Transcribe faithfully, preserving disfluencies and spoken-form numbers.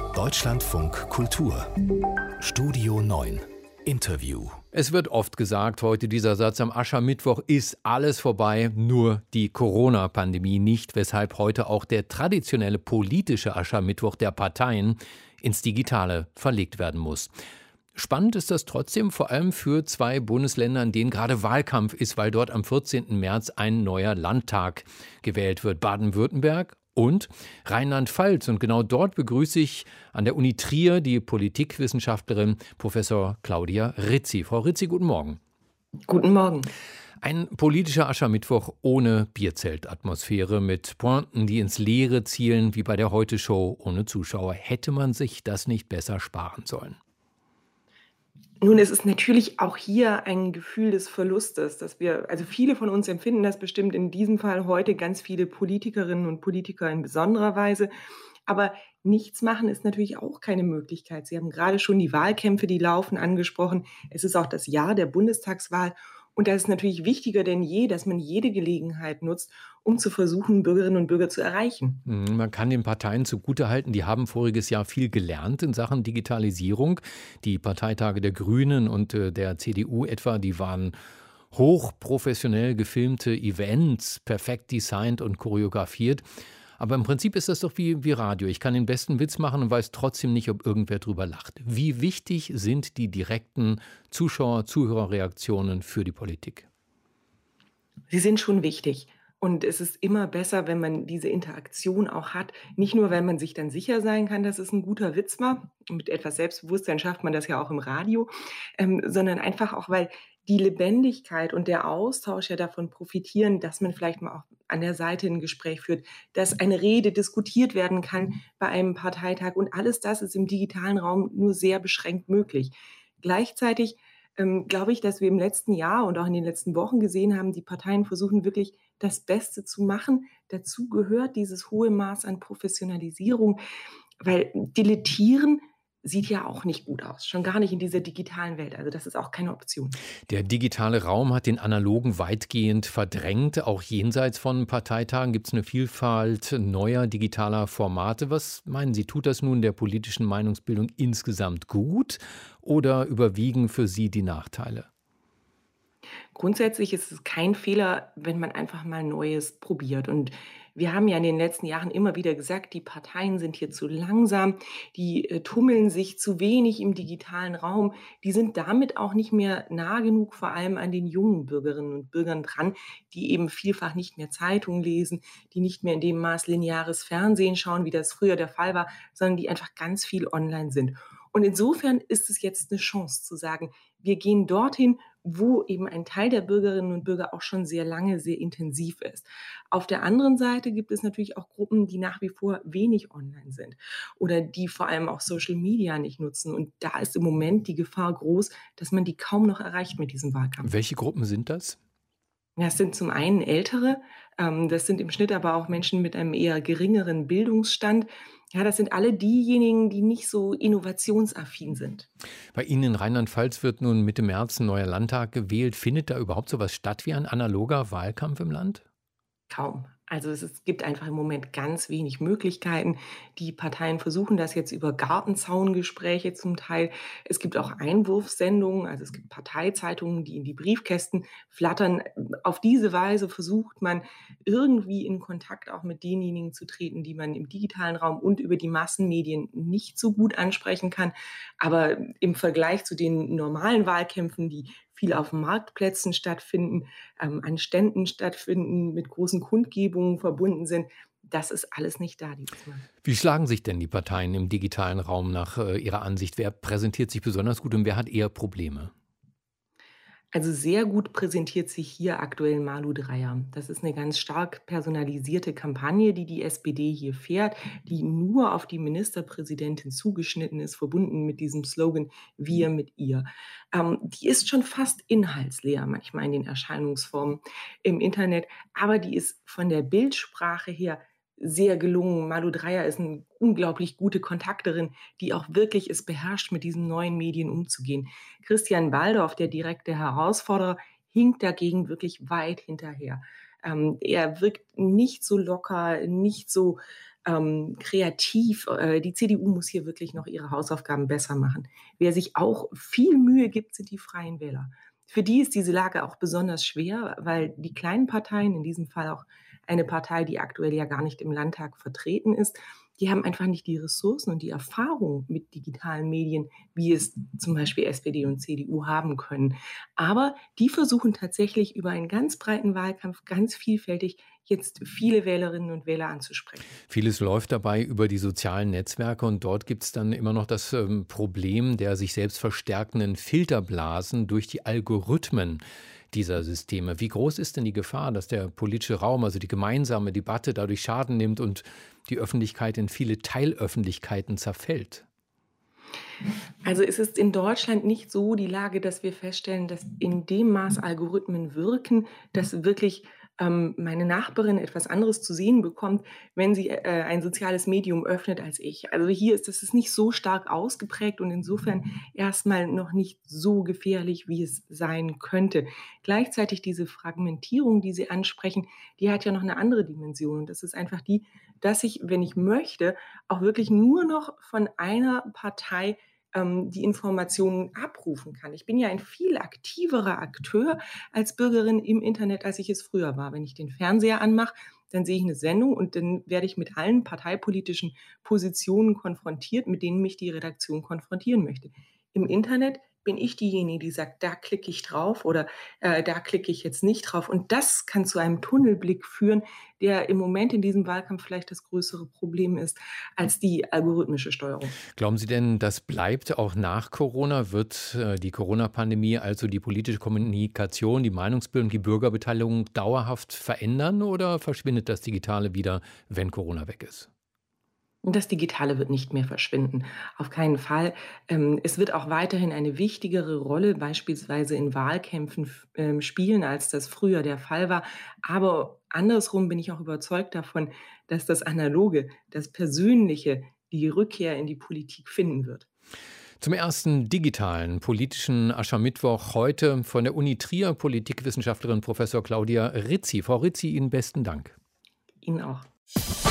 Deutschlandfunk Kultur Studio neun Interview. Es wird oft gesagt, heute dieser Satz, am Aschermittwoch ist alles vorbei, nur die Corona-Pandemie nicht, weshalb heute auch der traditionelle politische Aschermittwoch der Parteien ins Digitale verlegt werden muss. Spannend ist das trotzdem, vor allem für zwei Bundesländer, in denen gerade Wahlkampf ist, weil dort am vierzehnten März ein neuer Landtag gewählt wird. Baden-Württemberg und Rheinland-Pfalz. Und genau dort begrüße ich an der Uni Trier die Politikwissenschaftlerin Professor Claudia Rizzi. Frau Rizzi, guten Morgen. Guten Morgen. Ein politischer Aschermittwoch ohne Bierzeltatmosphäre, mit Pointen, die ins Leere zielen, wie bei der Heute-Show ohne Zuschauer. Hätte man sich das nicht besser sparen sollen? Nun, es ist natürlich auch hier ein Gefühl des Verlustes, dass wir, also viele von uns empfinden das bestimmt in diesem Fall heute, ganz viele Politikerinnen und Politiker in besonderer Weise. Aber nichts machen ist natürlich auch keine Möglichkeit. Sie haben gerade schon die Wahlkämpfe, die laufen, angesprochen. Es ist auch das Jahr der Bundestagswahl. Und da ist natürlich wichtiger denn je, dass man jede Gelegenheit nutzt, um zu versuchen, Bürgerinnen und Bürger zu erreichen. Man kann den Parteien zugutehalten, die haben voriges Jahr viel gelernt in Sachen Digitalisierung. Die Parteitage der Grünen und der C D U etwa, die waren hochprofessionell gefilmte Events, perfekt designt und choreografiert. Aber im Prinzip ist das doch wie, wie Radio. Ich kann den besten Witz machen und weiß trotzdem nicht, ob irgendwer drüber lacht. Wie wichtig sind die direkten Zuschauer-, Zuhörerreaktionen für die Politik? Sie sind schon wichtig. Und es ist immer besser, wenn man diese Interaktion auch hat. Nicht nur, weil man sich dann sicher sein kann, dass es ein guter Witz war. Mit etwas Selbstbewusstsein schafft man das ja auch im Radio. Ähm, sondern einfach auch, weil die Lebendigkeit und der Austausch ja davon profitieren, dass man vielleicht mal auch an der Seite ein Gespräch führt, dass eine Rede diskutiert werden kann bei einem Parteitag. Und alles das ist im digitalen Raum nur sehr beschränkt möglich. Gleichzeitig ähm, glaube ich, dass wir im letzten Jahr und auch in den letzten Wochen gesehen haben, die Parteien versuchen wirklich das Beste zu machen. Dazu gehört dieses hohe Maß an Professionalisierung, weil Dilettieren sieht ja auch nicht gut aus, schon gar nicht in dieser digitalen Welt. Also das ist auch keine Option. Der digitale Raum hat den analogen weitgehend verdrängt. Auch jenseits von Parteitagen gibt es eine Vielfalt neuer digitaler Formate. Was meinen Sie, tut das nun der politischen Meinungsbildung insgesamt gut oder überwiegen für Sie die Nachteile? Grundsätzlich ist es kein Fehler, wenn man einfach mal Neues probiert. Und wir haben ja in den letzten Jahren immer wieder gesagt, die Parteien sind hier zu langsam, die äh, tummeln sich zu wenig im digitalen Raum, die sind damit auch nicht mehr nah genug, vor allem an den jungen Bürgerinnen und Bürgern dran, die eben vielfach nicht mehr Zeitungen lesen, die nicht mehr in dem Maß lineares Fernsehen schauen, wie das früher der Fall war, sondern die einfach ganz viel online sind. Und insofern ist es jetzt eine Chance zu sagen, wir gehen dorthin, wo eben ein Teil der Bürgerinnen und Bürger auch schon sehr lange, sehr intensiv ist. Auf der anderen Seite gibt es natürlich auch Gruppen, die nach wie vor wenig online sind oder die vor allem auch Social Media nicht nutzen. Und da ist im Moment die Gefahr groß, dass man die kaum noch erreicht mit diesem Wahlkampf. Welche Gruppen sind das? Das sind zum einen Ältere, ähm, das sind im Schnitt aber auch Menschen mit einem eher geringeren Bildungsstand. Ja, das sind alle diejenigen, die nicht so innovationsaffin sind. Bei Ihnen in Rheinland-Pfalz wird nun Mitte März ein neuer Landtag gewählt. Findet da überhaupt sowas statt wie ein analoger Wahlkampf im Land? Kaum. Also es ist, gibt einfach im Moment ganz wenig Möglichkeiten. Die Parteien versuchen das jetzt über Gartenzaungespräche zum Teil. Es gibt auch Einwurfsendungen, also es gibt Parteizeitungen, die in die Briefkästen flattern. Auf diese Weise versucht man irgendwie in Kontakt auch mit denjenigen zu treten, die man im digitalen Raum und über die Massenmedien nicht so gut ansprechen kann. Aber im Vergleich zu den normalen Wahlkämpfen, die viel auf Marktplätzen stattfinden, ähm, an Ständen stattfinden, mit großen Kundgebungen verbunden sind. Das ist alles nicht da dieses Mal. Wie schlagen sich denn die Parteien im digitalen Raum nach äh, Ihrer Ansicht? Wer präsentiert sich besonders gut und wer hat eher Probleme? Also sehr gut präsentiert sich hier aktuell Malu Dreyer. Das ist eine ganz stark personalisierte Kampagne, die die S P D hier fährt, die nur auf die Ministerpräsidentin zugeschnitten ist, verbunden mit diesem Slogan „Wir mit ihr“. Ähm, die ist schon fast inhaltsleer manchmal in den Erscheinungsformen im Internet, aber die ist von der Bildsprache her sehr gelungen. Malu Dreyer ist eine unglaublich gute Kontakterin, die auch wirklich es beherrscht, mit diesen neuen Medien umzugehen. Christian Waldorf, der direkte Herausforderer, hinkt dagegen wirklich weit hinterher. Ähm, er wirkt nicht so locker, nicht so ähm, kreativ. Äh, die C D U muss hier wirklich noch ihre Hausaufgaben besser machen. Wer sich auch viel Mühe gibt, sind die Freien Wähler. Für die ist diese Lage auch besonders schwer, weil die kleinen Parteien, in diesem Fall auch eine Partei, die aktuell ja gar nicht im Landtag vertreten ist, die haben einfach nicht die Ressourcen und die Erfahrung mit digitalen Medien, wie es zum Beispiel S P D und C D U haben können. Aber die versuchen tatsächlich über einen ganz breiten Wahlkampf ganz vielfältig jetzt viele Wählerinnen und Wähler anzusprechen. Vieles läuft dabei über die sozialen Netzwerke und dort gibt es dann immer noch das ähm, Problem der sich selbst verstärkenden Filterblasen durch die Algorithmen dieser Systeme. Wie groß ist denn die Gefahr, dass der politische Raum, also die gemeinsame Debatte dadurch Schaden nimmt und die Öffentlichkeit in viele Teilöffentlichkeiten zerfällt? Also es ist in Deutschland nicht so die Lage, dass wir feststellen, dass in dem Maß Algorithmen wirken, dass wirklich ähm, meine Nachbarin etwas anderes zu sehen bekommt, wenn sie äh, ein soziales Medium öffnet als ich. Also hier ist das ist nicht so stark ausgeprägt und insofern erstmal noch nicht so gefährlich, wie es sein könnte. Gleichzeitig diese Fragmentierung, die Sie ansprechen, die hat ja noch eine andere Dimension. Und das ist einfach die, dass ich, wenn ich möchte, auch wirklich nur noch von einer Partei ähm, die Informationen abrufen kann. Ich bin ja ein viel aktiverer Akteur als Bürgerin im Internet, als ich es früher war. Wenn ich den Fernseher anmache, dann sehe ich eine Sendung und dann werde ich mit allen parteipolitischen Positionen konfrontiert, mit denen mich die Redaktion konfrontieren möchte. Im Internet bin ich diejenige, die sagt, da klicke ich drauf oder äh, da klicke ich jetzt nicht drauf. Und das kann zu einem Tunnelblick führen, der im Moment in diesem Wahlkampf vielleicht das größere Problem ist als die algorithmische Steuerung. Glauben Sie denn, das bleibt auch nach Corona? Wird äh, die Corona-Pandemie also die politische Kommunikation, die Meinungsbildung, die Bürgerbeteiligung dauerhaft verändern oder verschwindet das Digitale wieder, wenn Corona weg ist? Das Digitale wird nicht mehr verschwinden, auf keinen Fall. Ähm, es wird auch weiterhin eine wichtigere Rolle beispielsweise in Wahlkämpfen f- ähm, spielen, als das früher der Fall war. Aber andersrum bin ich auch überzeugt davon, dass das Analoge, das Persönliche, die Rückkehr in die Politik finden wird. Zum ersten digitalen politischen Aschermittwoch heute von der Uni Trier Politikwissenschaftlerin Professor Claudia Rizzi. Frau Rizzi, Ihnen besten Dank. Ihnen auch.